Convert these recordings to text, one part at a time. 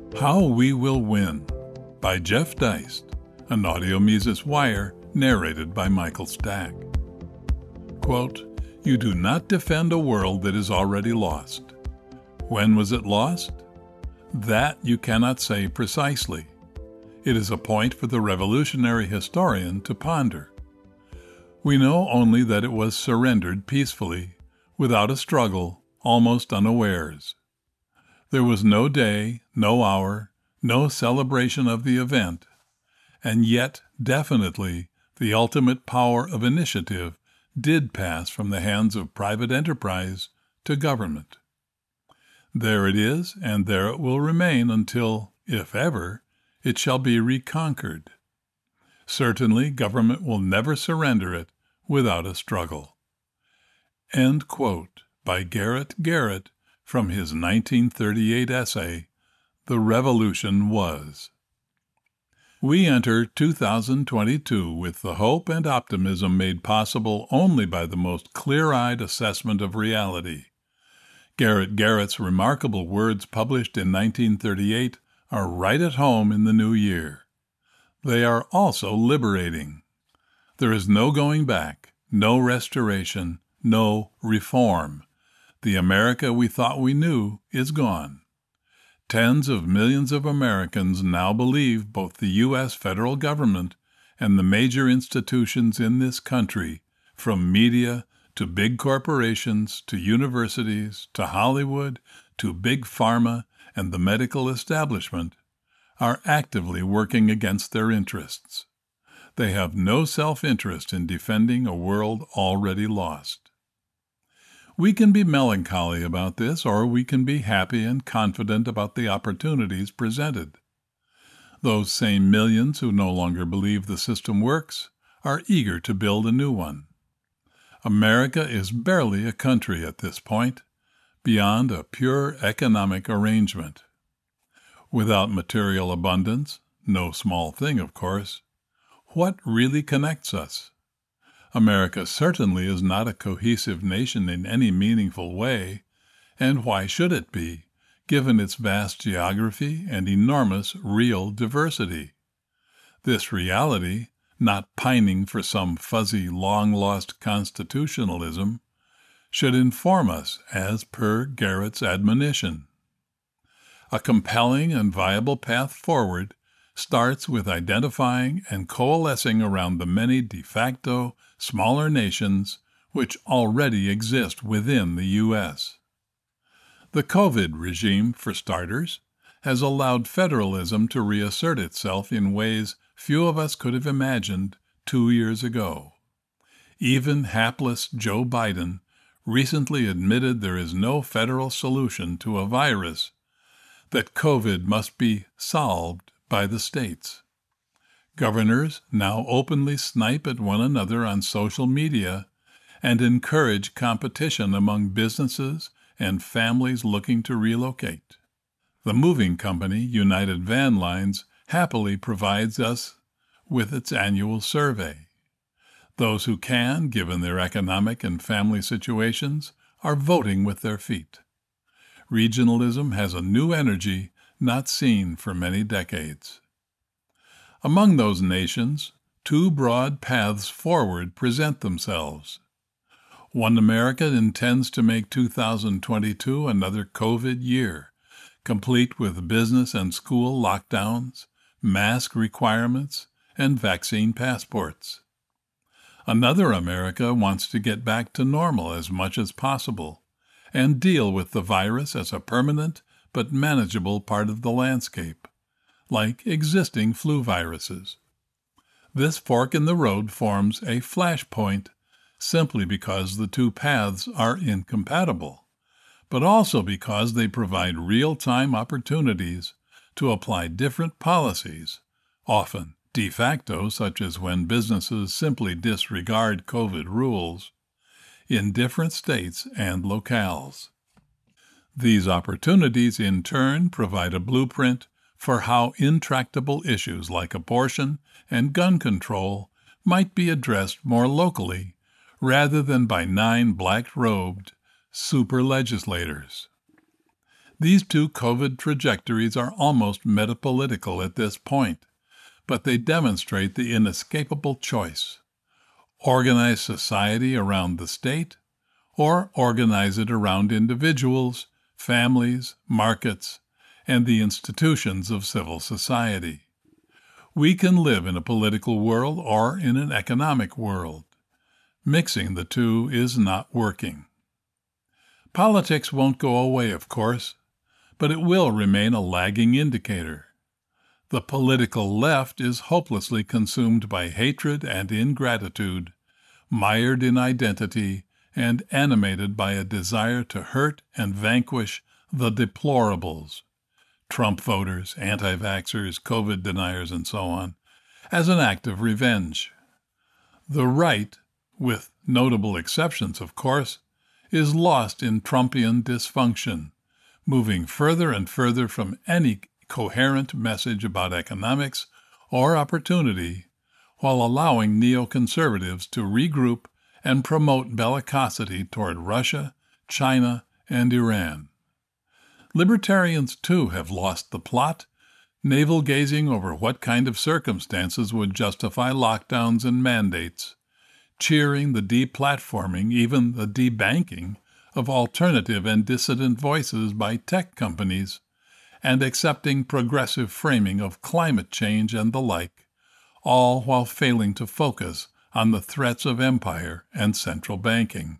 How We Will Win by Jeff Deist, an audio Mises Wire narrated by Michael Stack. Quote, "You do not defend a world that is already lost. When was it lost? That you cannot say precisely. It is a point for the revolutionary historian to ponder. We know only that it was surrendered peacefully, without a struggle, almost unawares. There was no day, no hour, no celebration of the event, and yet definitely the ultimate power of initiative did pass from the hands of private enterprise to government. There it is, and there it will remain until, if ever, it shall be reconquered. Certainly, government will never surrender it without a struggle." End quote by Garrett Garrett from his 1938 essay, The Revolution Was. We enter 2022 with the hope and optimism made possible only by the most clear-eyed assessment of reality. Garrett Garrett's remarkable words published in 1938 are right at home in the new year. They are also liberating. There is no going back, no restoration, no reform. The America we thought we knew is gone. Tens of millions of Americans now believe both the U.S. federal government and the major institutions in this country, from media to big corporations to universities to Hollywood to big pharma and the medical establishment, are actively working against their interests. They have no self-interest in defending a world already lost. We can be melancholy about this, or we can be happy and confident about the opportunities presented. Those same millions who no longer believe the system works are eager to build a new one. America is barely a country at this point, beyond a pure economic arrangement. Without material abundance, no small thing, of course, what really connects us? America certainly is not a cohesive nation in any meaningful way, and why should it be, given its vast geography and enormous real diversity? This reality, not pining for some fuzzy, long-lost constitutionalism, should inform us as per Garrett's admonition. A compelling and viable path forward starts with identifying and coalescing around the many de facto smaller nations which already exist within the U.S. The COVID regime, for starters, has allowed federalism to reassert itself in ways few of us could have imagined 2 years ago. Even hapless Joe Biden recently admitted there is no federal solution to a virus, that COVID must be solved by the states. Governors now openly snipe at one another on social media and encourage competition among businesses and families looking to relocate. The moving company, United Van Lines, happily provides us with its annual survey. Those who can, given their economic and family situations, are voting with their feet. Regionalism has a new energy not seen for many decades. Among those nations, 2 broad paths forward present themselves. One America intends to make 2022 another COVID year, complete with business and school lockdowns, mask requirements, and vaccine passports. Another America wants to get back to normal as much as possible and deal with the virus as a permanent but manageable part of the landscape, like existing flu viruses. This fork in the road forms a flashpoint simply because the 2 paths are incompatible, but also because they provide real-time opportunities to apply different policies, often de facto, such as when businesses simply disregard COVID rules, in different states and locales. These opportunities, in turn, provide a blueprint for how intractable issues like abortion and gun control might be addressed more locally rather than by 9 black-robed super legislators. These two COVID trajectories are almost metapolitical at this point, but they demonstrate the inescapable choice: organize society around the state, or organize it around individuals, families, markets, and the institutions of civil society. We can live in a political world or in an economic world. Mixing the two is not working. Politics won't go away, of course, but it will remain a lagging indicator. The political left is hopelessly consumed by hatred and ingratitude, mired in identity, and animated by a desire to hurt and vanquish the deplorables, Trump voters, anti-vaxxers, COVID deniers, and so on, as an act of revenge. The right, with notable exceptions, of course, is lost in Trumpian dysfunction, moving further and further from any coherent message about economics or opportunity, while allowing neoconservatives to regroup and promote bellicosity toward Russia, China, and Iran. Libertarians, too, have lost the plot, navel-gazing over what kind of circumstances would justify lockdowns and mandates, cheering the deplatforming, even the debanking, of alternative and dissident voices by tech companies, and accepting progressive framing of climate change and the like, all while failing to focus on the threats of empire and central banking.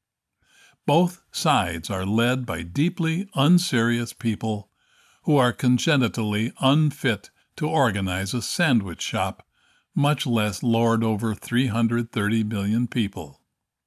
Both sides are led by deeply unserious people who are congenitally unfit to organize a sandwich shop, much less lord over 330 million people.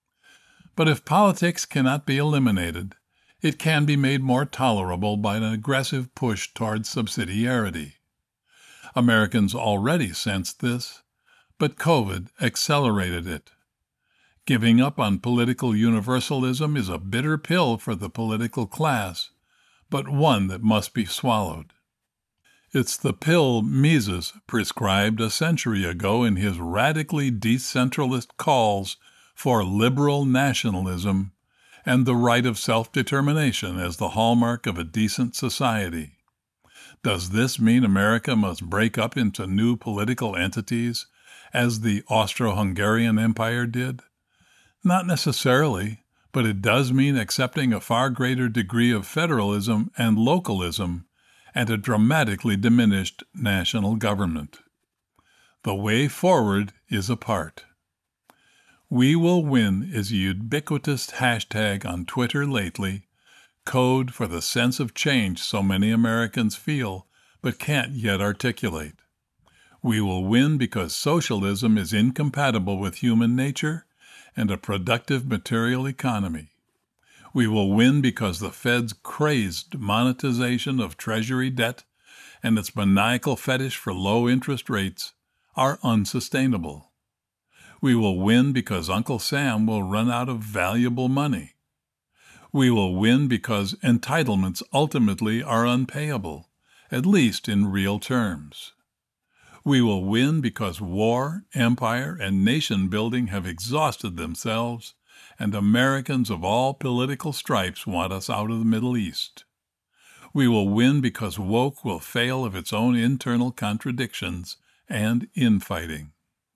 But if politics cannot be eliminated, it can be made more tolerable by an aggressive push toward subsidiarity. Americans already sensed this, but COVID accelerated it. Giving up on political universalism is a bitter pill for the political class, but one that must be swallowed. It's the pill Mises prescribed a century ago in his radically decentralist calls for liberal nationalism and the right of self-determination as the hallmark of a decent society. Does this mean America must break up into new political entities, as the Austro-Hungarian Empire did? Not necessarily, but it does mean accepting a far greater degree of federalism and localism and a dramatically diminished national government. The way forward is apart. "We will win" is a ubiquitous hashtag on Twitter lately, code for the sense of change so many Americans feel but can't yet articulate. We will win because socialism is incompatible with human nature and a productive material economy. We will win because the Fed's crazed monetization of Treasury debt and its maniacal fetish for low interest rates are unsustainable. We will win because Uncle Sam will run out of valuable money. We will win because entitlements ultimately are unpayable, at least in real terms. We will win because war, empire, and nation-building have exhausted themselves, and Americans of all political stripes want us out of the Middle East. We will win because woke will fail of its own internal contradictions and infighting.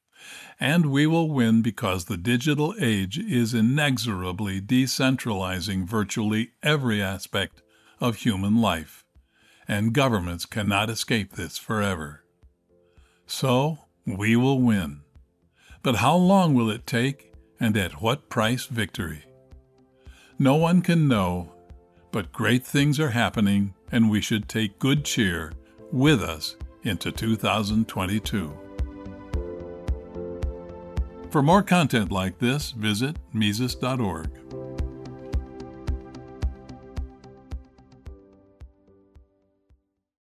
And we will win because the digital age is inexorably decentralizing virtually every aspect of human life, and governments cannot escape this forever. So, we will win. But how long will it take, and at what price victory? No one can know, but great things are happening, and we should take good cheer with us into 2022. For more content like this, visit Mises.org.